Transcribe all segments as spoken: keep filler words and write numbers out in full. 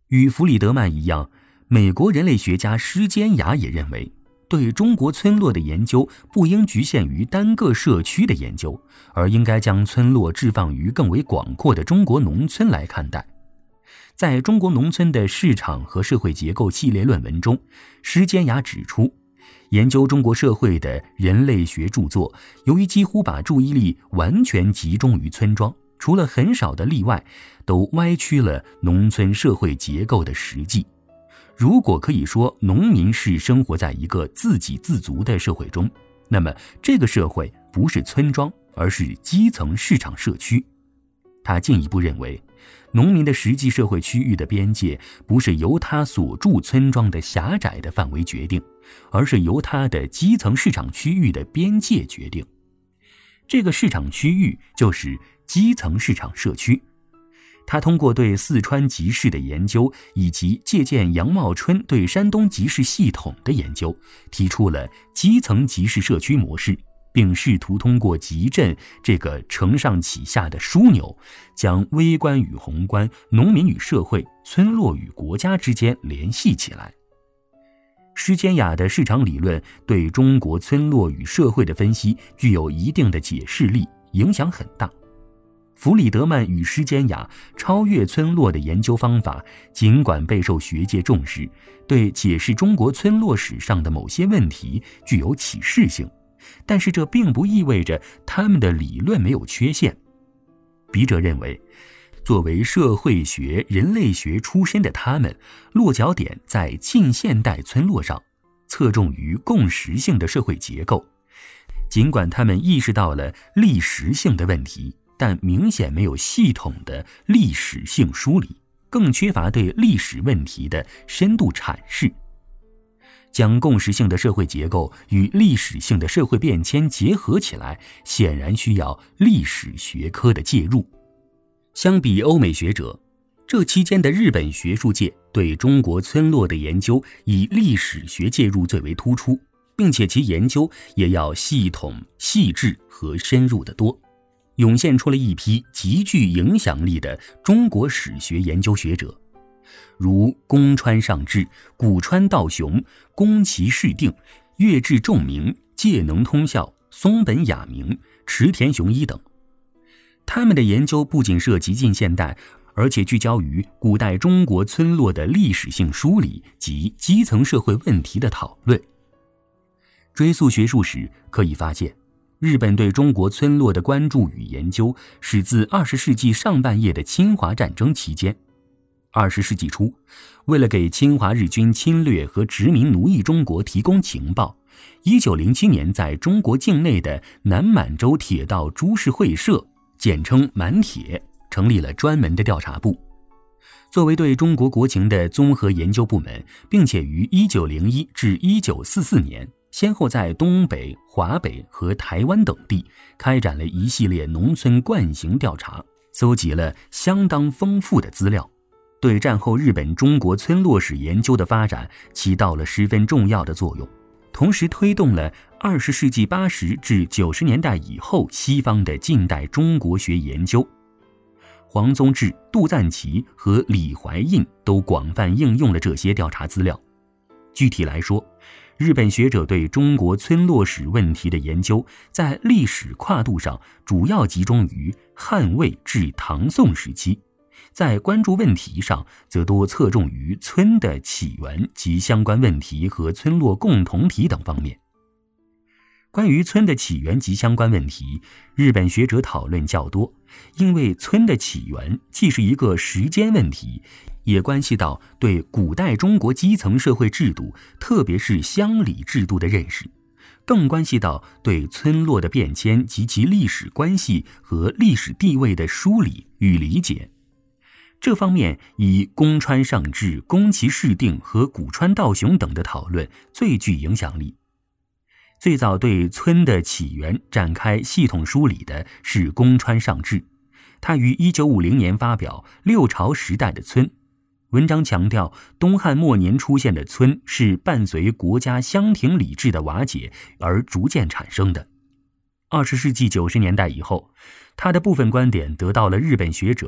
与弗里德曼一样，美国人类学家施坚雅也认为，对中国村落的研究不应局限于单个社区的研究，而应该将村落置放于更为广阔的中国农村来看待。在中国农村的市场和社会结构系列论文中，施坚雅指出，研究中国社会的人类学著作，由于几乎把注意力完全集中于村庄，除了很少的例外，都歪曲了农村社会结构的实际。如果可以说农民是生活在一个自给自足的社会中，那么这个社会不是村庄，而是基层市场社区。他进一步认为，农民的实际社会区域的边界不是由他所住村庄的狭窄的范围决定，而是由他的基层市场区域的边界决定。这个市场区域就是基层市场社区。他通过对四川集市的研究，以及借鉴杨茂春对山东集市系统的研究，提出了基层集市社区模式，并试图通过集镇这个承上启下的枢纽，将微观与宏观、农民与社会、村落与国家之间联系起来。施坚雅的市场理论对中国村落与社会的分析具有一定的解释力，影响很大。弗里德曼与施坚雅超越村落的研究方法，尽管备受学界重视，对解释中国村落史上的某些问题具有启示性，但是这并不意味着他们的理论没有缺陷。笔者认为，作为社会学、人类学出身的他们，落脚点在近现代村落上，侧重于共识性的社会结构。尽管他们意识到了历史性的问题，但明显没有系统的历史性梳理，更缺乏对历史问题的深度阐释。将共识性的社会结构与历史性的社会变迁结合起来，显然需要历史学科的介入。相比欧美学者，这期间的日本学术界对中国村落的研究以历史学介入最为突出，并且其研究也要系统、细致和深入得多。涌现出了一批极具影响力的中国史学研究学者，如宫川尚志、古川道雄、宫崎市定、月志仲明、介能通孝、松本雅明、池田雄一等。他们的研究不仅涉及近现代，而且聚焦于古代中国村落的历史性梳理及基层社会问题的讨论。追溯学术史可以发现，日本对中国村落的关注与研究始自二十世纪上半叶的侵华战争期间。二十世纪初，为了给侵华日军侵略和殖民奴役中国提供情报，一九零七年在中国境内的南满洲铁道株式会社，简称满铁，成立了专门的调查部。作为对中国国情的综合研究部门，并且于一九零一至一九四四年先后在东北、华北和台湾等地开展了一系列农村惯行调查，搜集了相当丰富的资料，对战后日本中国村落史研究的发展起到了十分重要的作用，同时推动了二十世纪八十至九十年代以后西方的近代中国学研究。黄宗智、杜赞琪和李怀印都广泛应用了这些调查资料。具体来说，日本学者对中国村落史问题的研究，在历史跨度上主要集中于汉魏至唐宋时期，在关注问题上则多侧重于村的起源及相关问题和村落共同体等方面。关于村的起源及相关问题，日本学者讨论较多，因为村的起源既是一个时间问题，也关系到对古代中国基层社会制度，特别是乡里制度的认识，更关系到对村落的变迁及其历史关系和历史地位的梳理与理解。这方面以宫川尚志、宫崎市定和古川道雄等的讨论最具影响力。最早对村的起源展开系统梳理的是宫川尚志，他于一九五零年发表《六朝时代的村》，文章强调东汉末年出现的村是伴随国家乡庭礼制的瓦解而逐渐产生的。二十世纪九十年代以后，他的部分观点得到了日本学者，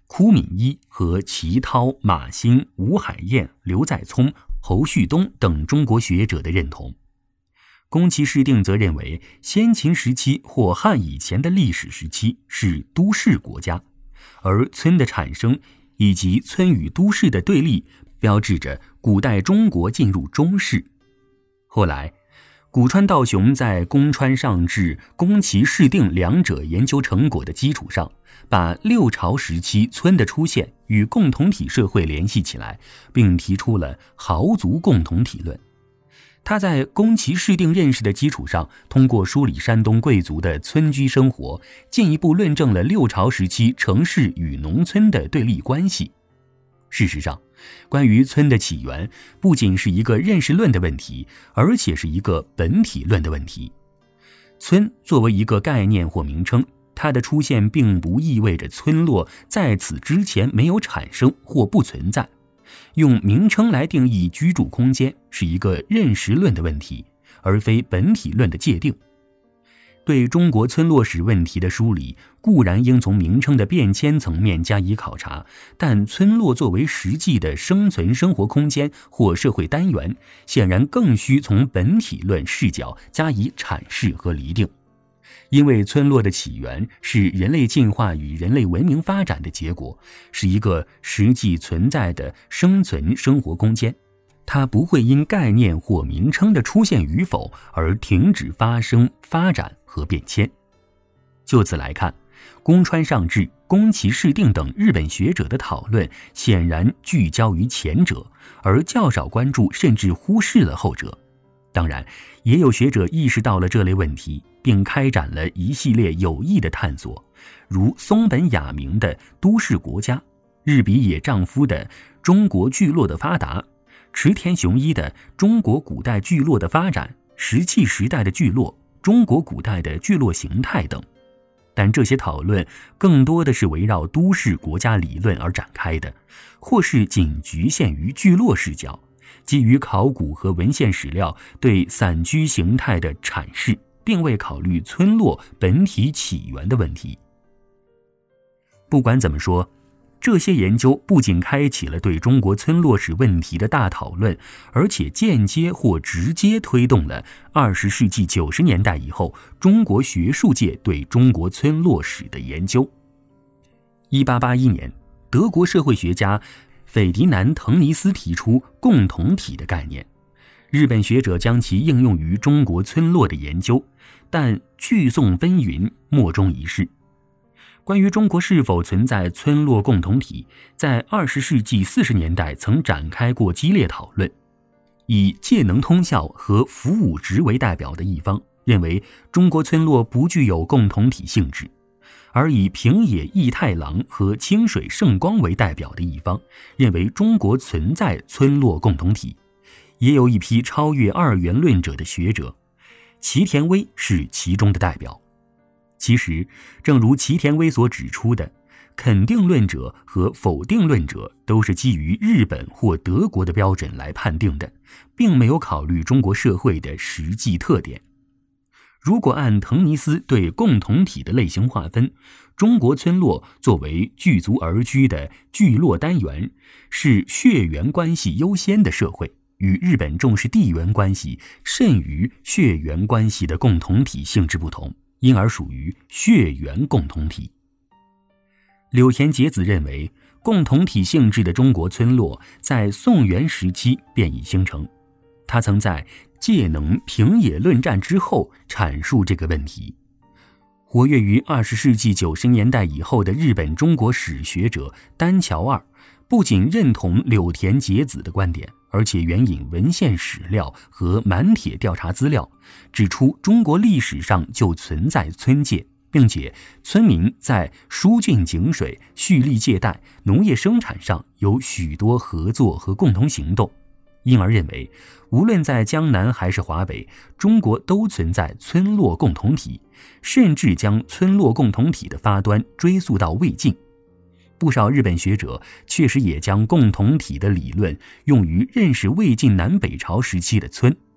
枯敏一和齐涛、马兴、吴海燕、刘在聪、侯旭东等中国学者的认同。宫崎市定则认为，先秦时期或汉以前的历史时期是都市国家，而村的产生以及村与都市的对立，标志着古代中国进入中世。后来古川道雄在宫川上治、宫崎市定两者研究成果的基础上，把六朝时期村的出现与共同体社会联系起来，并提出了豪族共同体论。他在宫崎市定认识的基础上，通过梳理山东贵族的村居生活，进一步论证了六朝时期城市与农村的对立关系。事实上，关于村的起源不仅是一个认识论的问题，而且是一个本体论的问题。村作为一个概念或名称，它的出现并不意味着村落在此之前没有产生或不存在。用名称来定义居住空间是一个认识论的问题，而非本体论的界定。对中国村落史问题的梳理固然应从名称的变迁层面加以考察，但村落作为实际的生存生活空间或社会单元，显然更需从本体论视角加以阐释和厘定。因为村落的起源是人类进化与人类文明发展的结果，是一个实际存在的生存生活空间，它不会因概念或名称的出现与否而停止发生、发展和变迁。就此来看，宫川上治、宫崎市定等日本学者的讨论显然聚焦于前者，而较少关注甚至忽视了后者。当然，也有学者意识到了这类问题，并开展了一系列有益的探索，如松本雅明的《都市国家》，日比野丈夫的《中国聚落的发达》，池田雄一的《中国古代聚落的发展》，石器时代的聚落、中国古代的聚落形态等。但这些讨论更多的是围绕都市国家理论而展开的，或是仅局限于聚落视角，基于考古和文献史料对散居形态的阐释，并未考虑村落本体起源的问题。不管怎么说，这些研究不仅开启了对中国村落史问题的大讨论，而且间接或直接推动了二十世纪九十年代以后中国学术界对中国村落史的研究。一八八一年，德国社会学家斐迪南·滕尼斯提出共同体的概念，日本学者将其应用于中国村落的研究，但聚讼纷纭，莫衷一是。关于中国是否存在村落共同体，在二十世纪四十年代曾展开过激烈讨论。以介能通孝和福武直为代表的一方认为中国村落不具有共同体性质，而以平野义太郎和清水圣光为代表的一方认为中国存在村落共同体。也有一批超越二元论者的学者，齐田威是其中的代表。其实，正如齐田威所指出的，肯定论者和否定论者都是基于日本或德国的标准来判定的，并没有考虑中国社会的实际特点。如果按滕尼斯对共同体的类型划分，中国村落作为聚族而居的聚落单元，是血缘关系优先的社会，与日本重视地缘关系甚于血缘关系的共同体性质不同，因而属于血缘共同体。柳田节子认为，共同体性质的中国村落在宋元时期便已形成。他曾在介能平野论战之后阐述这个问题。活跃于二十世纪九十年代以后的日本中国史学者丹桥二不仅认同柳田节子的观点，而且援引文献史料和满帖调查资料，指出中国历史上就存在村界，并且村民在疏浚井水、蓄力借贷、农业生产上有许多合作和共同行动，因而认为无论在江南还是华北，中国都存在村落共同体，甚至将村落共同体的发端追溯到魏晋。不少日本学者确实也将共同体的理论用于认识魏晋南北朝时期的村。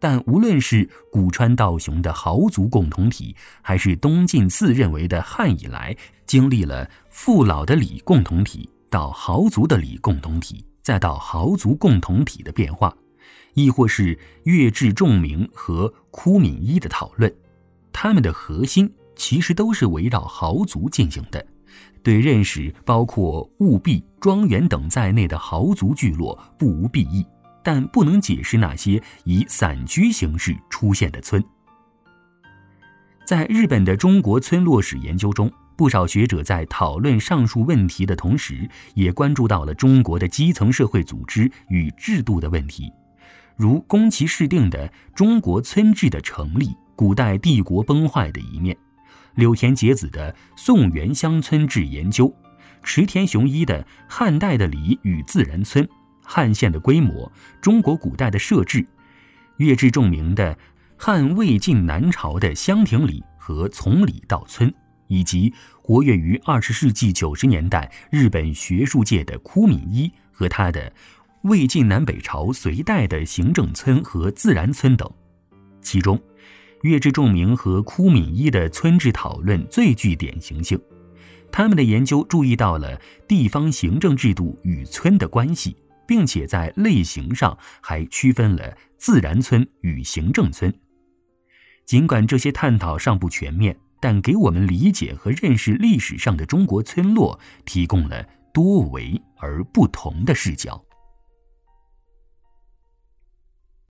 但无论是古川道雄的豪族共同体，还是东晋自认为的汉以来，经历了父老的李共同体到豪族的李共同体，再到豪族共同体的变化，亦或是乐治仲明和枯敏一的讨论，他们的核心其实都是围绕豪族进行的。对认识包括务毕、庄园等在内的豪族聚落不无裨益，但不能解释那些以散居形式出现的村。在日本的中国村落史研究中，不少学者在讨论上述问题的同时，也关注到了中国的基层社会组织与制度的问题，如宫崎市定的中国村制的成立，古代帝国崩坏的一面，柳田节子的宋元乡村制研究，池田雄一的汉代的里与自然村、汉县的规模、中国古代的社制，乐治仲明的汉魏晋南朝的乡亭里和从里到村，以及活跃于二十世纪九十年代日本学术界的枯敏一和他的魏晋南北朝隋代的行政村和自然村等。其中乐治仲明和枯敏一的村制讨论最具典型性，他们的研究注意到了地方行政制度与村的关系，并且在类型上还区分了自然村与行政村。尽管这些探讨尚不全面，但给我们理解和认识历史上的中国村落提供了多维而不同的视角。